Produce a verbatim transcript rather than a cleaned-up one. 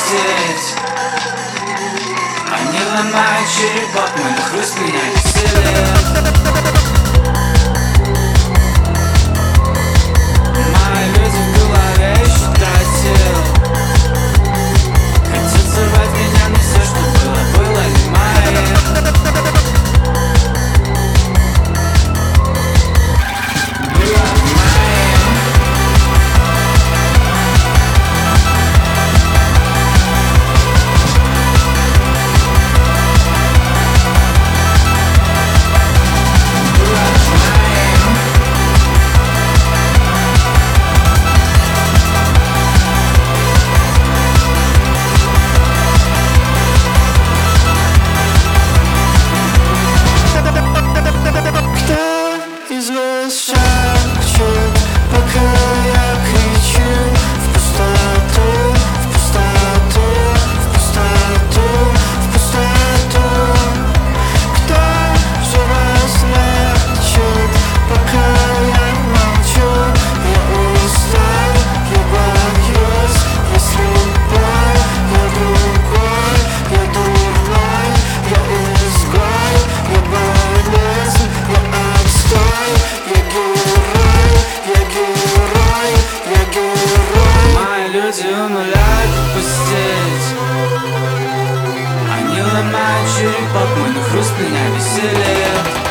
пустить. Они ломают черепок, мой на хруст меня веселит. Мои люди в голове считают сил. Хотят сорвать меня, но все, что было, было не моим. Было не моим. Люди умоляют пустить. Они ломают черепок, мой на хруст меня веселит.